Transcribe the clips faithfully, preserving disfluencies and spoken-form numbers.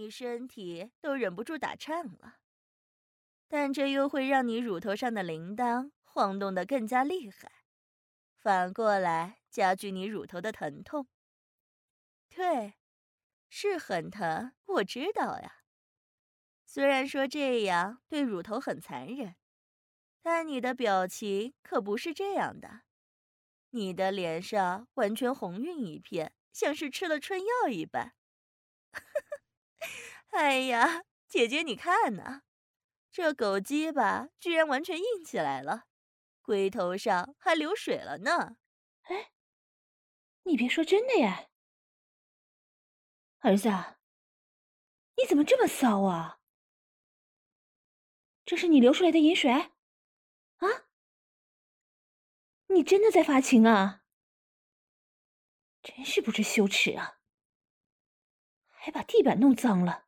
你身体都忍不住打颤了。但这又会让你乳头上的铃铛晃动得更加厉害，反过来加剧你乳头的疼痛。对，是很疼，我知道呀。虽然说这样对乳头很残忍，但你的表情可不是这样的。你的脸上完全红晕一片，像是吃了春药一般。哎呀，姐姐你看呐，这狗鸡巴居然完全硬起来了，龟头上还流水了呢。 哎，你别说真的耶，儿子，你怎么这么骚啊？这是你流出来的饮水？啊？你真的在发情啊？真是不知羞耻啊！还把地板弄脏了。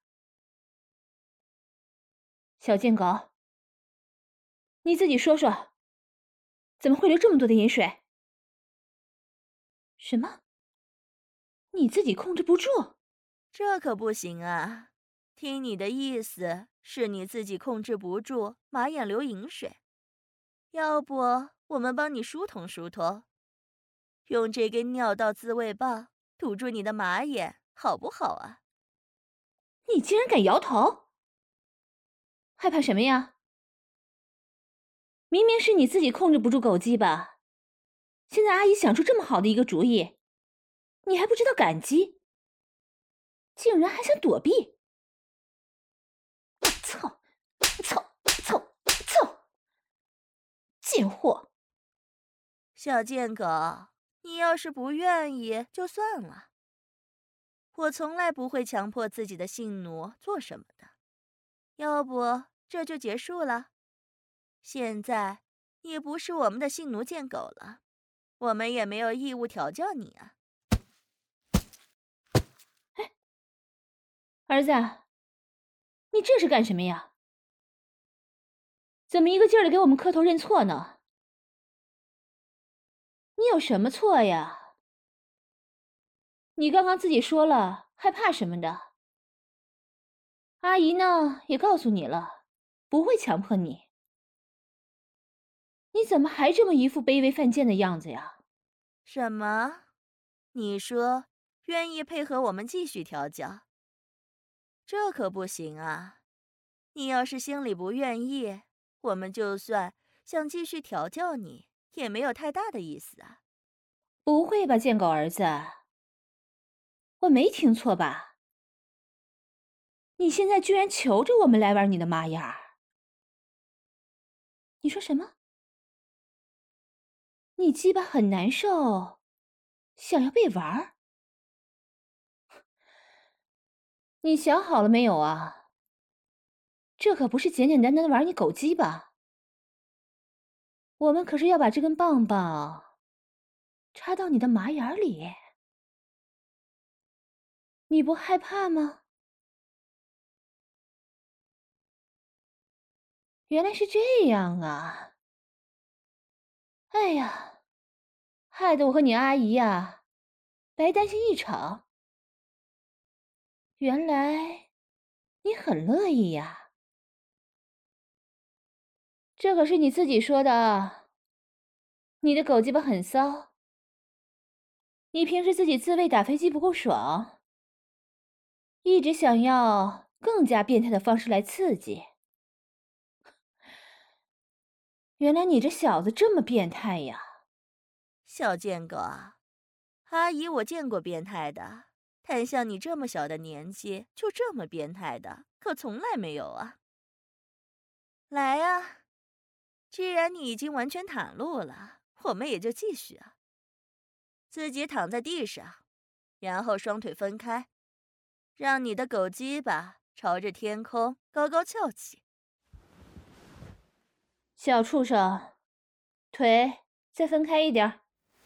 小贱狗，你自己说说，怎么会流这么多的饮水？什么？你自己控制不住？ 这可不行啊！听你的意思，是你自己控制不住马眼流饮水。要不我们帮你疏通疏通，用这根尿道自慰棒堵住你的马眼，好不好啊？ 你竟然敢摇头？害怕什么呀？明明是你自己控制不住狗鸡巴，现在阿姨想出这么好的一个主意，你还不知道感激，竟然还想躲避！操！操！操！操！贱货！ 小贱狗，你要是不愿意就算了，我从来不会强迫自己的性奴做什么的。要不这就结束了？现在你不是我们的性奴贱狗了，我们也没有义务调教你啊。 哎，儿子，你这是干什么呀？怎么一个劲儿的给我们磕头认错呢？你有什么错呀？你刚刚自己说了害怕什么的，阿姨呢也告诉你了，不会强迫你。你怎么还这么一副卑微犯贱的样子呀？ 什么？你说愿意配合我们继续调教？这可不行啊！你要是心里不愿意，我们就算想继续调教你，也没有太大的意思啊。 不会吧，贱狗儿子，我没听错吧？你现在居然求着我们来玩你的马眼儿？你说什么？你鸡巴很难受，想要被玩儿？你想好了没有啊？这可不是简简单单的玩你狗鸡巴，我们可是要把这根棒棒插到你的马眼儿里，你不害怕吗？原来是这样啊！哎呀，害得我和你阿姨呀，白担心一场。原来你很乐意呀，这可是你自己说的啊。你的狗鸡巴很骚，你平时自己自慰打飞机不够爽，一直想要更加变态的方式来刺激。原来你这小子这么变态呀！ 小贱狗啊，阿姨我见过变态的，但像你这么小的年纪就这么变态的，可从来没有啊。来呀，既然你已经完全袒露了，我们也就继续啊。自己躺在地上，然后双腿分开，让你的狗鸡巴朝着天空高高翘起。 小畜生，腿再分开一点儿。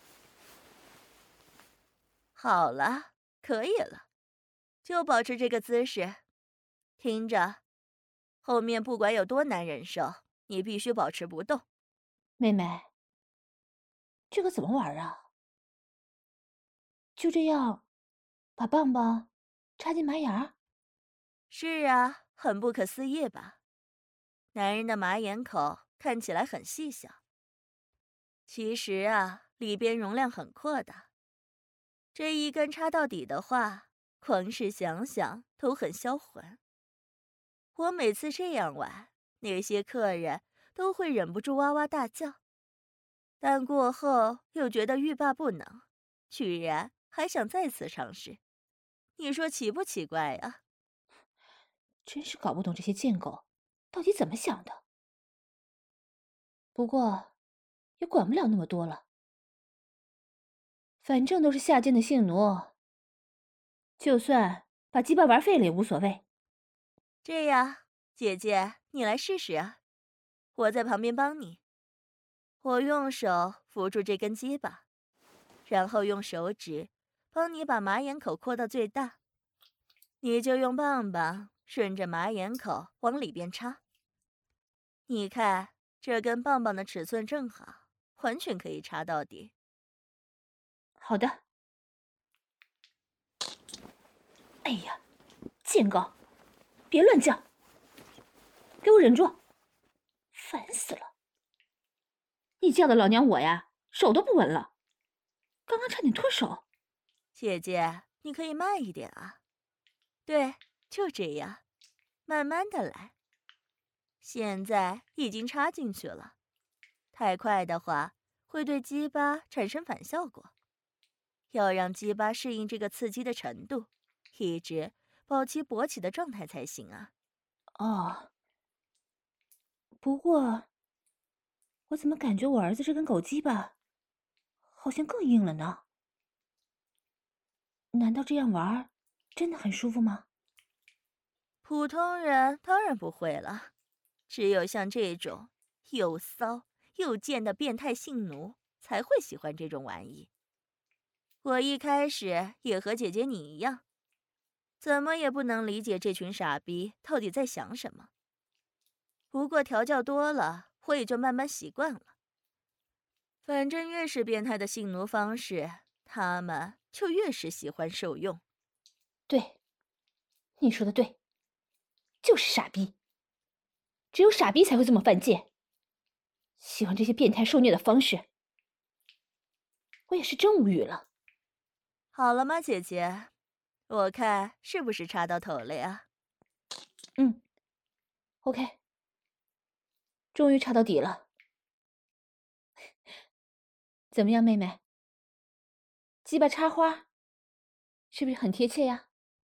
好了，可以了，就保持这个姿势。听着，后面不管有多难忍受，你必须保持不动。 妹妹，这个怎么玩啊？就这样，把棒棒插进马眼儿？ 是啊，很不可思议吧？男人的马眼口看起来很细小，其实啊，里边容量很阔的。这一根插到底的话，光是想想都很销魂。我每次这样玩，那些客人都会忍不住哇哇大叫，但过后又觉得欲罢不能，居然还想再次尝试。你说奇不奇怪啊？ 真是搞不懂这些贱狗到底怎么想的。不过，也管不了那么多了，反正都是下贱的性奴，就算把鸡巴玩废了也无所谓。 这样，姐姐，你来试试啊，我在旁边帮你。我用手扶住这根鸡巴，然后用手指帮你把马眼口扩到最大，你就用棒棒顺着马眼口往里边插。你看，这根棒棒的尺寸正好，完全可以插到底。 好的。哎呀，贱狗，别乱叫，给我忍住！烦死了！你叫的老娘我呀，手都不稳了，刚刚差点脱手。 姐姐，你可以慢一点啊。对，就这样，慢慢的来。现在已经插进去了，太快的话会对鸡巴产生反效果。要让鸡巴适应这个刺激的程度，一直保持勃起的状态才行啊。 哦，不过我怎么感觉我儿子这根狗鸡巴好像更硬了呢？难道这样玩真的很舒服吗？ 普通人当然不会了，只有像这种又骚又贱的变态性奴才会喜欢这种玩意。我一开始也和姐姐你一样，怎么也不能理解这群傻逼到底在想什么。不过调教多了，我也就慢慢习惯了。反正越是变态的性奴方式，他们就越是喜欢受用。 对，你说的对，就是傻逼。只有傻逼才会这么犯贱，喜欢这些变态受虐的方式。我也是真无语了。 好了吗，姐姐？我看是不是插到头了呀？ 嗯 ，OK， 终于插到底了。怎么样，妹妹？鸡巴插花，是不是很贴切呀？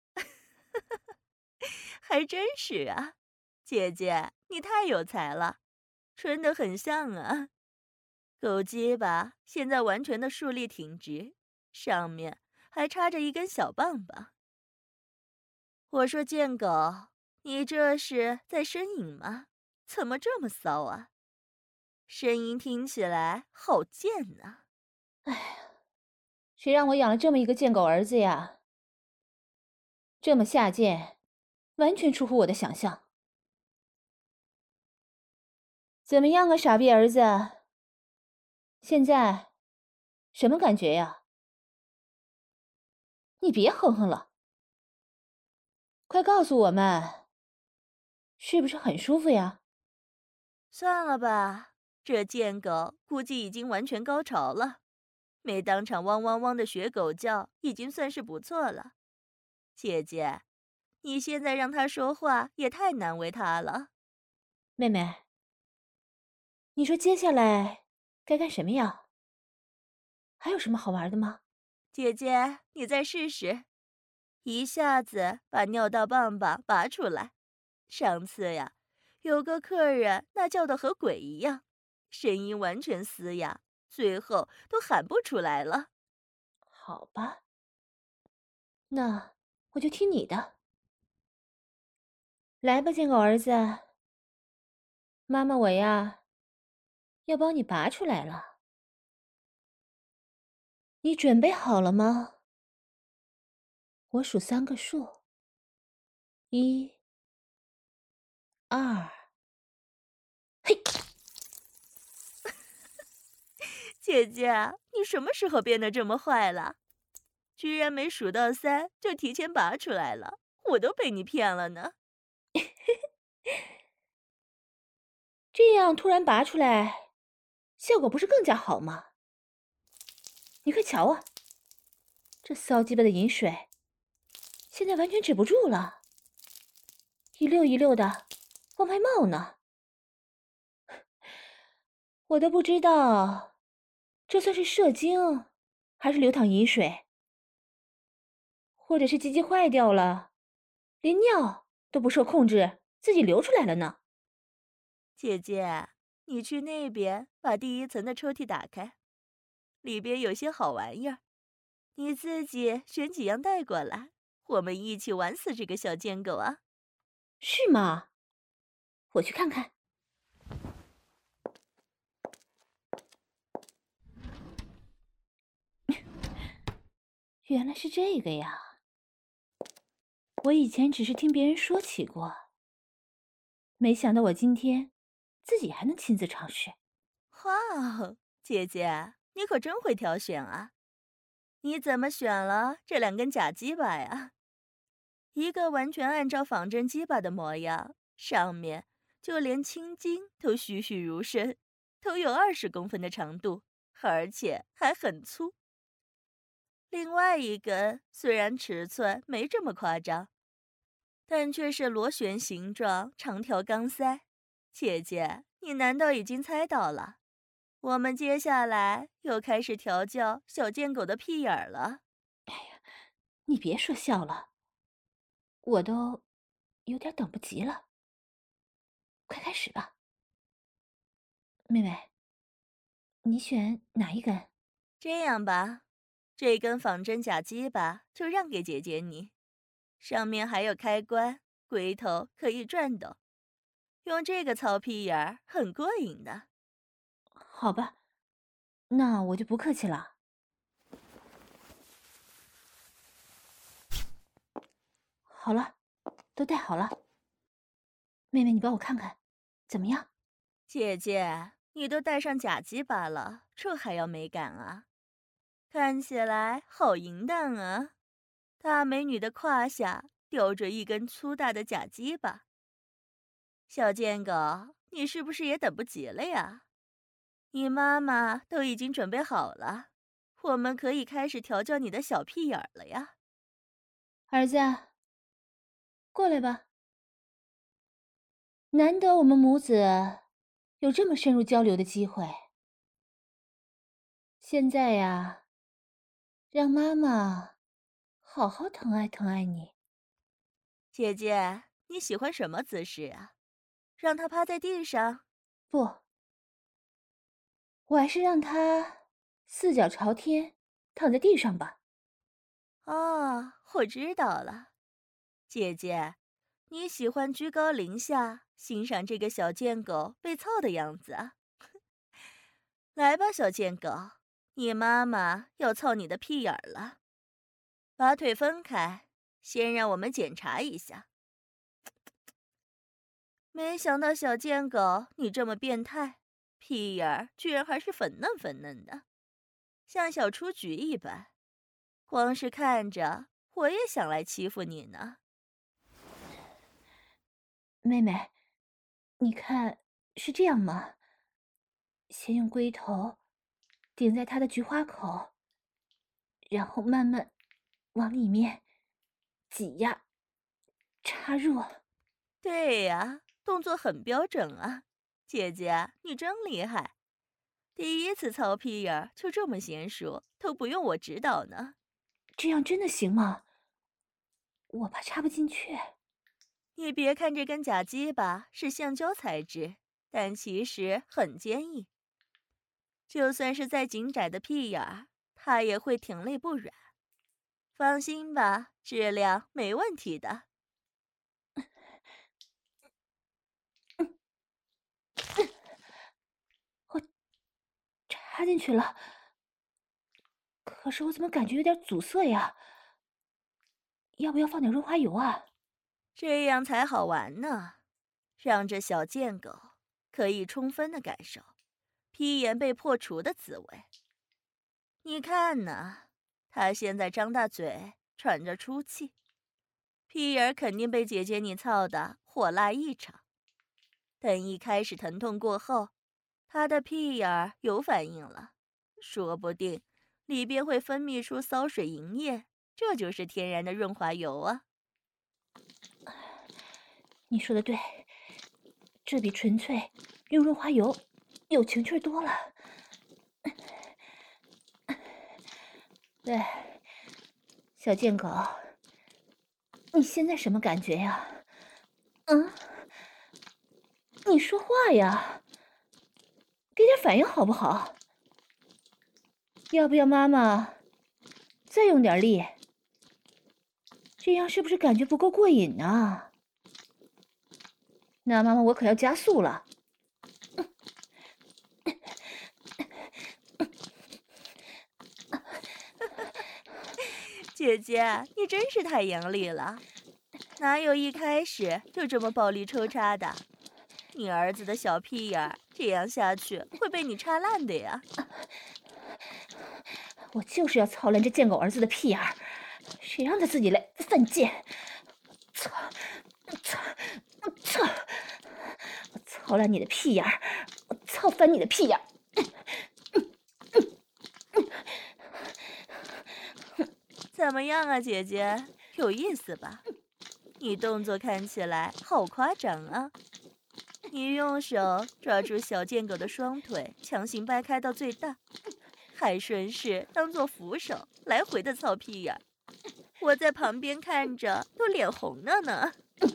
还真是啊，姐姐，你太有才了，纯得很像啊。狗鸡巴现在完全的竖立挺直，上面还插着一根小棒棒。我说贱狗，你这是在呻吟吗？怎么这么骚啊？声音听起来好贱呐！ 哎呀，谁让我养了这么一个贱狗儿子呀？这么下贱，完全出乎我的想象。怎么样啊，傻逼儿子？现在什么感觉呀？你别哼哼了，快告诉我们，是不是很舒服呀？ 算了吧，这贱狗估计已经完全高潮了，没当场汪汪汪的学狗叫，已经算是不错了。姐姐，你现在让他说话也太难为他了。 妹妹，你说接下来该干什么呀？还有什么好玩的吗？ 姐姐，你再试试，一下子把尿道棒棒拔出来。上次呀，有个客人那叫的和鬼一样，声音完全嘶哑，最后都喊不出来了。 好吧，那我就听你的。来吧，贱狗儿子，妈妈我呀，要帮你拔出来了。你准备好了吗？我数三个数，一、二，嘿！ 姐姐，你什么时候变得这么坏了？居然没数到三就提前拔出来了， 我都被你骗了呢。 这样突然拔出来，效果不是更加好吗？你快瞧啊，这骚鸡巴的饮水，现在完全止不住了，一溜一溜的往外冒呢。我都不知道，这算是射精，还是流淌饮水，或者是鸡鸡坏掉了，连尿都不受控制，自己流出来了呢。 姐姐，你去那边把第一层的抽屉打开，里边有些好玩意儿，你自己选几样带过来，我们一起玩死这个小贱狗啊！ 是吗？我去看看。原来是这个呀！我以前只是听别人说起过，没想到我今天自己还能亲自尝试。 哇哦，姐姐，你可真会挑选啊！你怎么选了这两根假鸡巴呀？一个完全按照仿真鸡巴的模样，上面就连青筋都栩栩如生，都有二十公分的长度，而且还很粗。另外一根虽然尺寸没这么夸张，但却是螺旋形状长条钢塞。姐姐，你难道已经猜到了？我们接下来又开始调教小贱狗的屁眼儿了。 你别说笑了，我都有点等不及了。快开始吧，妹妹，你选哪一根？ 这样吧，这根仿真假鸡巴就让给姐姐你，上面还有开关，龟头可以转动，用这个操屁眼儿很过瘾的。 好吧，那我就不客气了。好了，都戴好了。妹妹，你帮我看看，怎么样？ 姐姐，你都带上假鸡巴了，这还要美感啊？看起来好淫荡啊！大美女的胯下吊着一根粗大的假鸡巴。小贱狗，你是不是也等不及了呀？你妈妈都已经准备好了，我们可以开始调教你的小屁眼儿了呀。 儿子，过来吧。难得我们母子有这么深入交流的机会。现在呀，让妈妈好好疼爱疼爱你。 姐姐，你喜欢什么姿势啊？让她趴在地上？ 不，我还是让她四脚朝天躺在地上吧。 哦，我知道了。姐姐，你喜欢居高临下欣赏这个小贱狗被操的样子啊？来吧，小贱狗，你妈妈要操你的屁眼儿了。把腿分开，先让我们检查一下。没想到小贱狗你这么变态，屁眼儿居然还是粉嫩粉嫩的，像小雏菊一般。光是看着，我也想来欺负你呢。 妹妹，你看是这样吗？先用龟头顶在她的菊花口，然后慢慢往里面挤压、插入。 对呀，动作很标准啊，姐姐，你真厉害！第一次操屁眼儿就这么娴熟，都不用我指导呢。 这样真的行吗？我怕插不进去。 你别看这根假鸡巴是橡胶材质，但其实很坚硬。就算是再紧窄的屁眼儿，它也会挺立不软。放心吧，质量没问题的。 我插进去了，可是我怎么感觉有点阻塞呀？要不要放点润滑油啊？ 这样才好玩呢，让这小贱狗可以充分的感受屁眼被破除的滋味。你看呢，它现在张大嘴，喘着粗气， 屁眼儿肯定被姐姐你操得火辣异常。等一开始疼痛过后，他的屁眼儿有反应了，说不定里边会分泌出骚水银液，这就是天然的润滑油啊。 你说的对，这比纯粹用润滑油有情趣多了。对，小贱狗，你现在什么感觉呀？嗯，你说话呀，给点反应好不好？要不要妈妈再用点力？这样是不是感觉不够过瘾呢？那妈妈我可要加速了。 姐姐，你真是太严厉了，哪有一开始就这么暴力抽插的？你儿子的小屁眼儿这样下去会被你插烂的呀！ 我就是要操烂这贱狗儿子的屁眼儿，谁让他自己来犯贱！操！操！操！我操烂你的屁眼儿！我操翻你的屁眼儿！ 怎么样啊，姐姐，有意思吧？你动作看起来好夸张啊！你用手抓住小贱狗的双腿，强行掰开到最大，还顺势当做扶手来回的操屁眼。我在旁边看着都脸红了呢。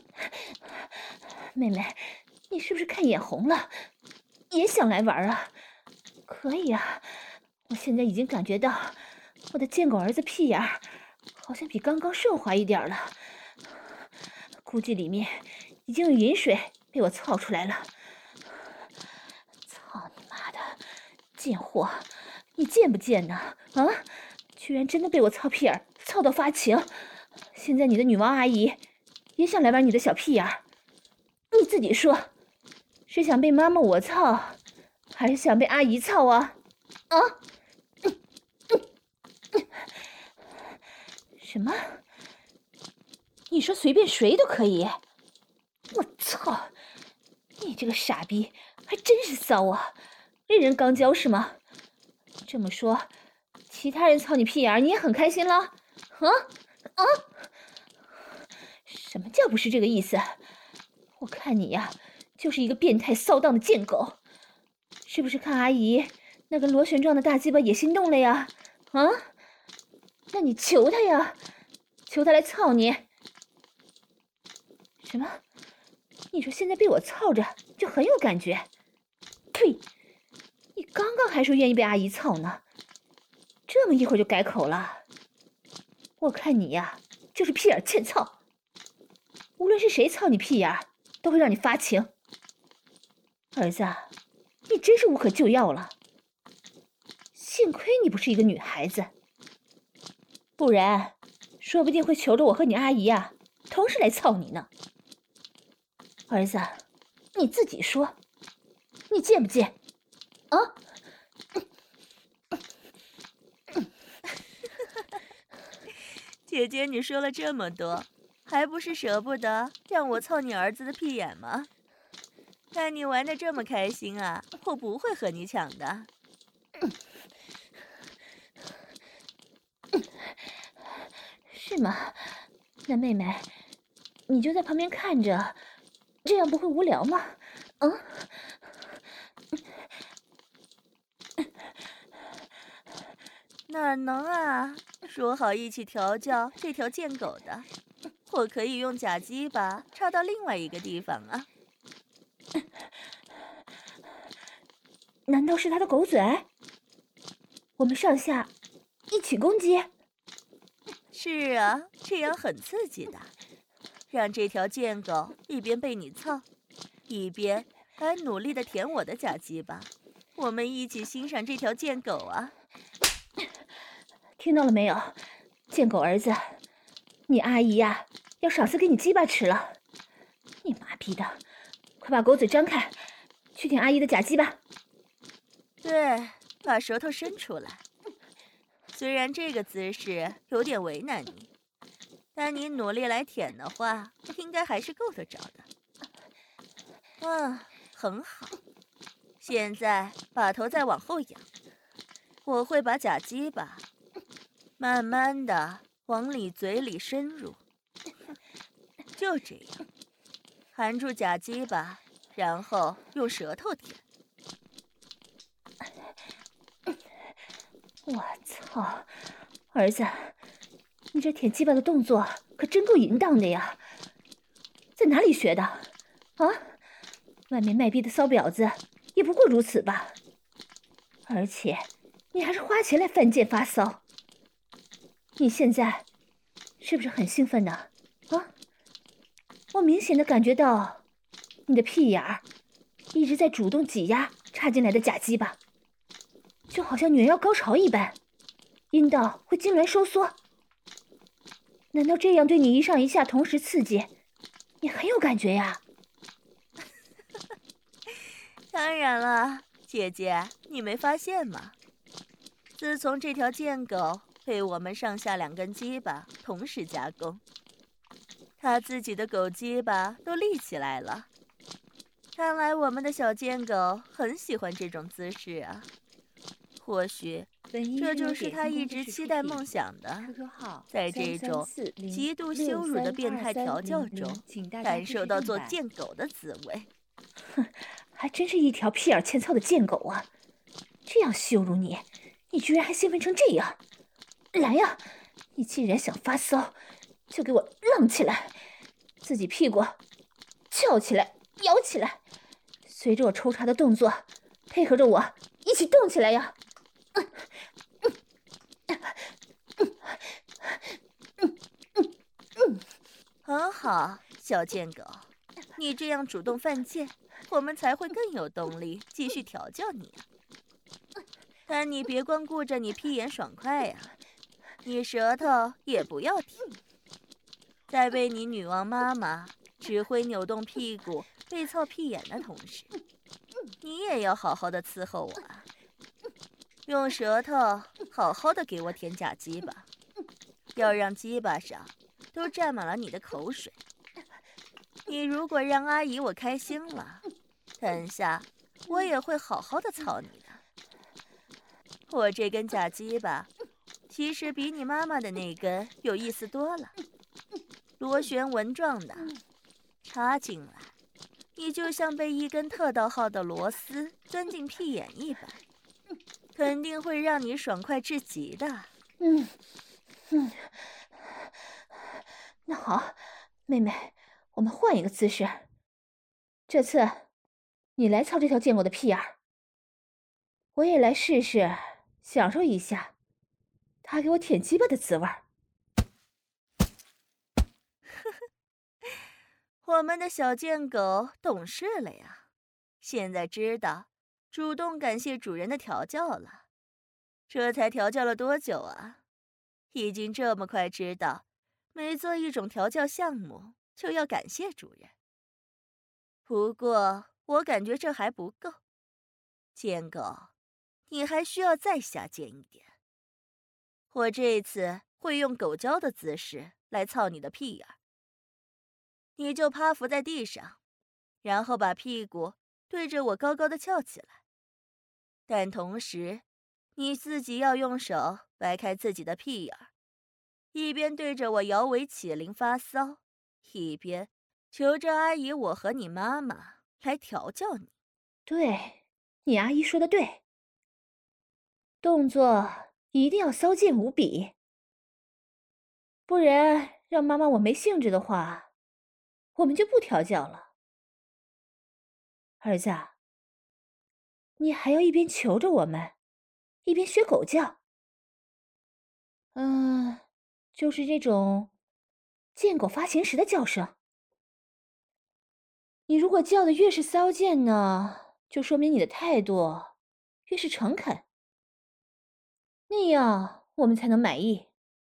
妹妹，你是不是看眼红了？也想来玩啊？可以啊，我现在已经感觉到我的贱狗儿子屁眼儿好像比刚刚顺滑一点了，估计里面已经有饮水被我操出来了。操你妈的，贱货，你贱不贱呢？啊，居然真的被我操屁眼儿操到发情！现在你的女王阿姨也想来玩你的小屁眼儿，你自己说，是想被妈妈我操，还是想被阿姨操啊？啊？什么？你说随便谁都可以？我操！你这个傻逼，还真是骚啊！人人刚交是吗？这么说，其他人操你屁眼儿，你也很开心了？啊啊！什么叫不是这个意思？我看你呀，就是一个变态骚荡的贱狗，是不是看阿姨那个螺旋状的大鸡巴也心动了呀？啊？那你求他呀，求他来操你！什么？你说现在被我操着就很有感觉？呸！你刚刚还说愿意被阿姨操呢，这么一会儿就改口了？我看你呀，就是屁眼欠操，无论是谁操你屁眼，都会让你发情。儿子，你真是无可救药了。幸亏你不是一个女孩子，不然说不定会求着我和你阿姨呀同时来操你呢。儿子，你自己说，你贱不贱？啊？ 姐姐，你说了这么多，还不是舍不得让我操你儿子的屁眼吗？看你玩的这么开心啊，我不会和你抢的。 是吗？那妹妹，你就在旁边看着，这样不会无聊吗？啊？ 哪能啊！说好一起调教这条贱狗的，我可以用假鸡巴插到另外一个地方啊。 难道是他的狗嘴？我们上下一起攻击？ 是啊，这样很刺激的，让这条贱狗一边被你操，一边还努力的舔我的假鸡巴。我们一起欣赏这条贱狗啊！ 听到了没有，贱狗儿子，你阿姨呀、啊、要赏赐给你鸡巴吃了。你妈逼的，快把狗嘴张开，去舔阿姨的假鸡巴。 对，把舌头伸出来。虽然这个姿势有点为难你， 但你努力来舔的话，应该还是够得着的。啊，很好。现在把头再往后仰，我会把假鸡巴慢慢的往你嘴里深入。就这样，含住假鸡巴，然后用舌头舔。 我操，儿子，你这舔鸡巴的动作可真够淫荡的呀！在哪里学的？啊？外面卖逼的骚婊子也不过如此吧？而且你还是花钱来犯贱发骚。你现在是不是很兴奋呢？啊？我明显的感觉到你的屁眼儿一直在主动挤压插进来的假鸡巴，就好像女人要高潮一般，阴道会痉挛收缩。难道这样对你一上一下同时刺激，你很有感觉呀？ 当然了，姐姐，你没发现吗？自从这条贱狗被我们上下两根鸡巴同时加工，它自己的狗鸡巴都立起来了。看来我们的小贱狗很喜欢这种姿势啊。或许这就是它一直期待梦想的，在这种极度羞辱的变态调教中，感受到做贱狗的滋味。 哼，还真是一条屁眼欠操的贱狗啊！这样羞辱你，你居然还兴奋成这样！来呀，你既然想发骚，就给我浪起来，自己屁股翘起来，摇起来，随着我抽插的动作，配合着我一起动起来呀！嗯嗯嗯嗯嗯嗯，很好，小贱狗，你这样主动犯贱，我们才会更有动力继续调教你啊。但你别光顾着你屁眼爽快呀、啊，你舌头也不要停。在被你女王妈妈指挥扭动屁股、被操屁眼的同时，你也要好好的伺候我啊！用舌头好好的给我舔假鸡巴，要让鸡巴上都沾满了你的口水。你如果让阿姨我开心了，等下我也会好好的操你的。我这根假鸡巴，其实比你妈妈的那根有意思多了，螺旋纹状的，插进来，你就像被一根特大号的螺丝钻进屁眼一般，肯定会让你爽快至极的。 嗯嗯，那好，妹妹，我们换一个姿势，这次你来操这条贱狗的屁眼儿，我也来试试，享受一下他给我舔鸡巴的滋味儿。 我们的小贱狗懂事了呀，现在知道主动感谢主人的调教了。这才调教了多久啊？已经这么快知道，每做一种调教项目就要感谢主人。不过我感觉这还不够，贱狗，你还需要再下贱一点。我这次会用狗叫的姿势来操你的屁眼儿。你就趴伏在地上，然后把屁股对着我高高的翘起来，但同时你自己要用手掰开自己的屁眼儿，一边对着我摇尾起灵发骚，一边求着阿姨我和你妈妈来调教你。 对，你阿姨说的对，动作一定要骚贱无比，不然让妈妈我没兴致的话，我们就不调教了。儿子，你还要一边求着我们，一边学狗叫。嗯，就是这种贱狗发情时的叫声。你如果叫的越是骚贱呢，就说明你的态度越是诚恳，那样我们才能满意。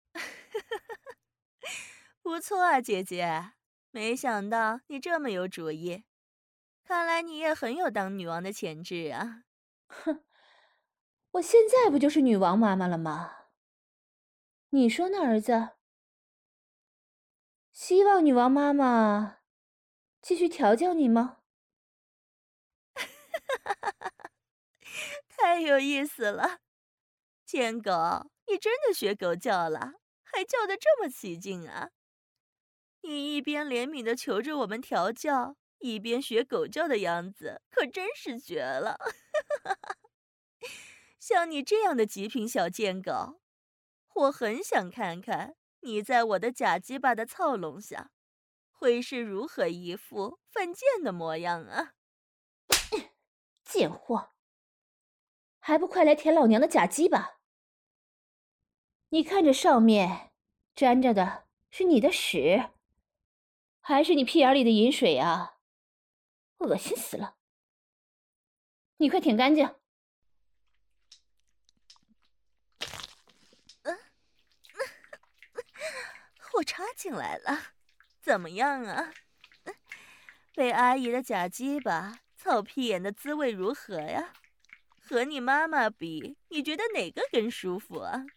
不错啊，姐姐，没想到你这么有主意，看来你也很有当女王的潜质啊。 哼，我现在不就是女王妈妈了吗？你说呢，儿子？ 希望女王妈妈继续调教你吗？ 太有意思了，贱狗，你真的学狗叫了，还叫得这么起劲啊！你一边怜悯地求着我们调教，一边学狗叫的样子，可真是绝了。像你这样的极品小贱狗，我很想看看你在我的假鸡巴的操弄下，会是如何一副犯贱的模样啊！ 贱货，还不快来舔老娘的假鸡巴！你看这上面沾着的是你的屎，还是你屁眼里的饮水啊？恶心死了！你快舔干净！ 我插进来了，怎么样啊？被阿姨的假鸡巴操屁眼的滋味如何呀？和你妈妈比，你觉得哪个更舒服啊？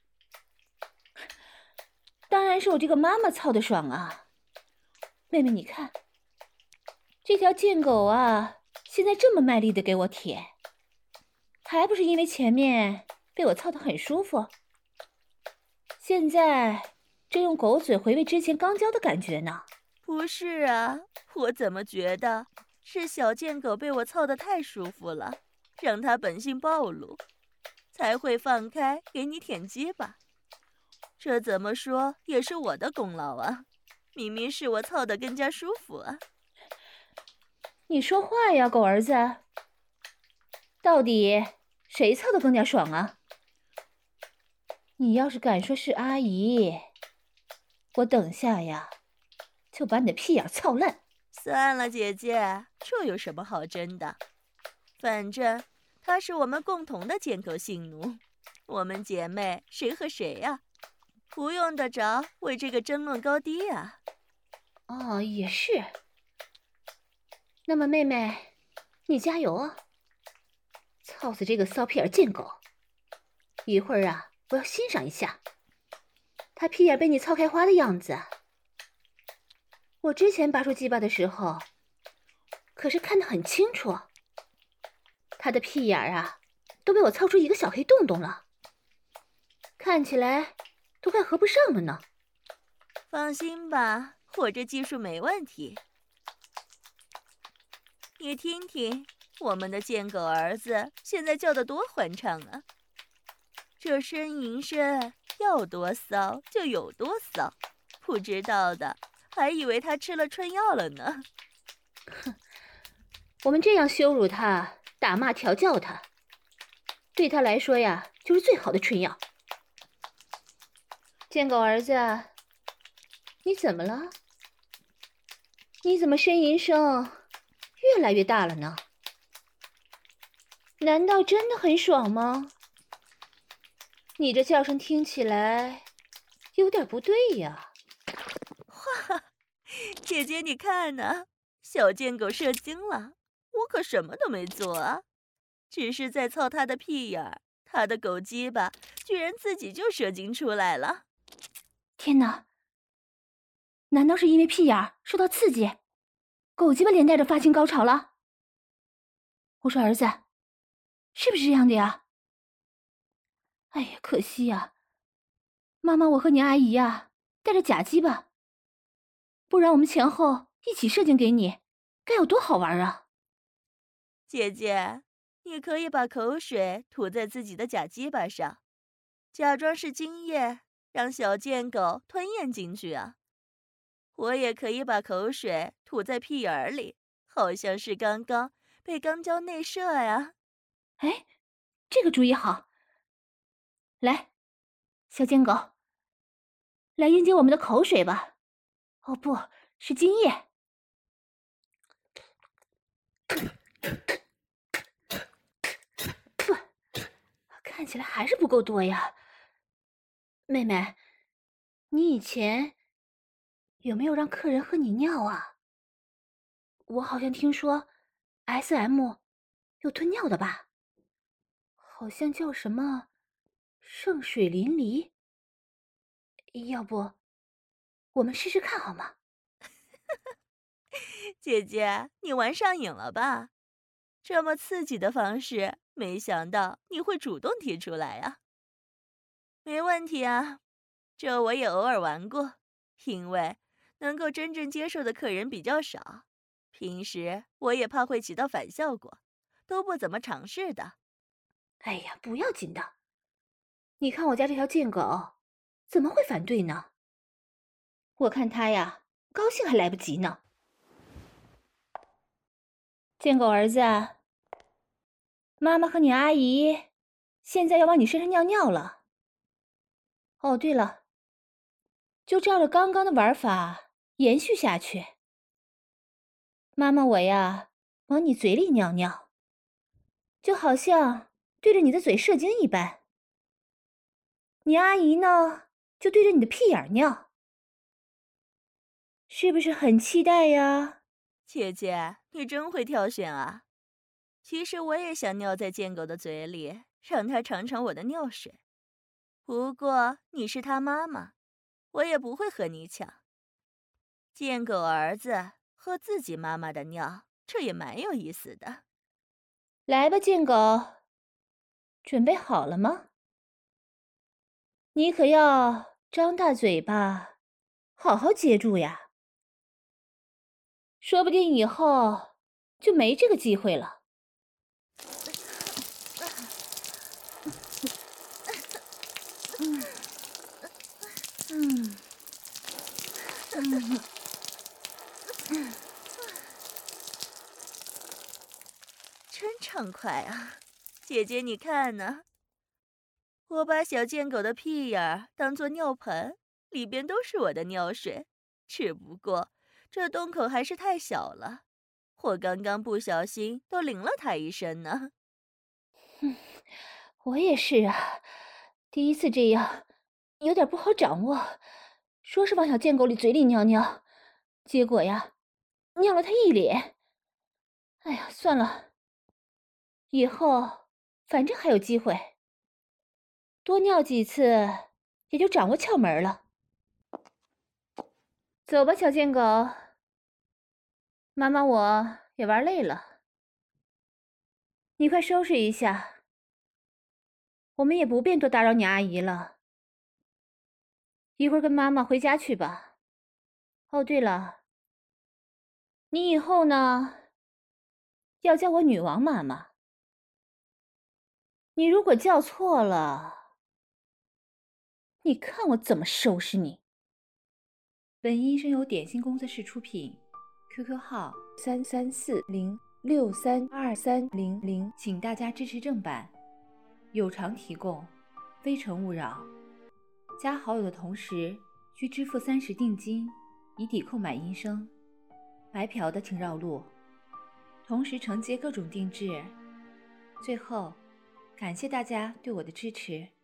当然是我这个妈妈操的爽啊！妹妹，你看，这条贱狗啊，现在这么卖力的给我舔，还不是因为前面被我操得很舒服？现在正用狗嘴回味之前刚交的感觉呢。 不是啊，我怎么觉得是小贱狗被我操得太舒服了，让它本性暴露，才会放开给你舔鸡巴。这怎么说也是我的功劳啊！明明是我操得更加舒服啊！ 你说话呀，狗儿子！到底谁操得更加爽啊？你要是敢说是阿姨，我等下呀就把你的屁眼操烂。 算了，姐姐，这有什么好争的？反正她是我们共同的贱狗性奴，我们姐妹谁和谁呀、啊？不用得着为这个争论高低啊。 哦，也是。那么妹妹，你加油啊！操死这个骚屁眼贱狗！一会儿啊，我要欣赏一下他屁眼被你操开花的样子。我之前拔出鸡巴的时候，可是看得很清楚，他的屁眼啊，都被我操出一个小黑洞洞了，看起来都快合不上了呢。 放心吧，我这技术没问题。你听听，我们的贱狗儿子现在叫得多欢畅啊！这呻吟声要多骚就有多骚，不知道的还以为他吃了春药了呢。 哼，我们这样羞辱他、打骂、调教他，对他来说呀，就是最好的春药。贱狗儿子，你怎么了？你怎么呻吟声越来越大了呢？难道真的很爽吗？你这叫声听起来有点不对呀。 哇，姐姐你看呢，小贱狗射精了，我可什么都没做啊，只是在操它的屁眼儿，它的狗鸡巴居然自己就射精出来了。 天哪，难道是因为屁眼儿受到刺激，狗鸡巴连带着发情高潮了？我说儿子，是不是这样的呀？哎呀，可惜呀，妈妈我和你阿姨呀带着假鸡巴，不然我们前后一起射精给你，该有多好玩啊！ 姐姐，你可以把口水涂在自己的假鸡巴上，假装是精液，让小贱狗吞咽进去啊。我也可以把口水吐在屁眼儿里，好像是刚刚被肛交内射呀。 哎，这个主意好。来，小贱狗，来迎接我们的口水吧。哦，不是精液。不，看起来还是不够多呀。妹妹，你以前有没有让客人喝你尿啊？我好像听说 S M 有吞尿的吧？好像叫什么圣水淋漓。要不我们试试看好吗？ 姐姐，你玩上瘾了吧？这么刺激的方式，没想到你会主动提出来啊。没问题啊，这我也偶尔玩过，因为能够真正接受的客人比较少，平时我也怕会起到反效果，都不怎么尝试的。 哎呀，不要紧的。你看我家这条贱狗，怎么会反对呢？我看它呀，高兴还来不及呢。贱狗儿子，妈妈和你阿姨现在要往你身上尿尿了。哦，对了，就照着刚刚的玩法延续下去。妈妈我呀，往你嘴里尿尿，就好像对着你的嘴射精一般。你阿姨呢，就对着你的屁眼尿，是不是很期待呀？ 姐姐，你真会挑选啊！其实我也想尿在贱狗的嘴里，让它尝尝我的尿水。不过你是它妈妈，我也不会和你抢。贱狗儿子喝自己妈妈的尿，这也蛮有意思的。 来吧，贱狗，准备好了吗？你可要张大嘴巴，好好接住呀！说不定以后就没这个机会了。嗯嗯嗯嗯， 真畅快啊！姐姐，你看呢？我把小贱狗的屁眼儿当作尿盆，里边都是我的尿水，只不过这洞口还是太小了，我刚刚不小心都淋了它一身呢。 嗯，我也是啊，第一次这样，有点不好掌握。说是往小贱狗里嘴里尿尿，结果呀，尿了它一脸。哎呀，算了，以后反正还有机会，多尿几次，也就掌握窍门了。走吧，小贱狗，妈妈我也玩累了，你快收拾一下，我们也不便多打扰你阿姨了。一会儿跟妈妈回家去吧。哦，对了，你以后呢，要叫我女王妈妈。你如果叫错了，你看我怎么收拾你。本音声由点心工作室出品 ，Q Q 号三三四零六三二三零零，请大家支持正版，有偿提供，非诚勿扰。加好友的同时需支付三十定金，以抵购买音声。白嫖的请绕路，同时承接各种定制。最后，感谢大家对我的支持。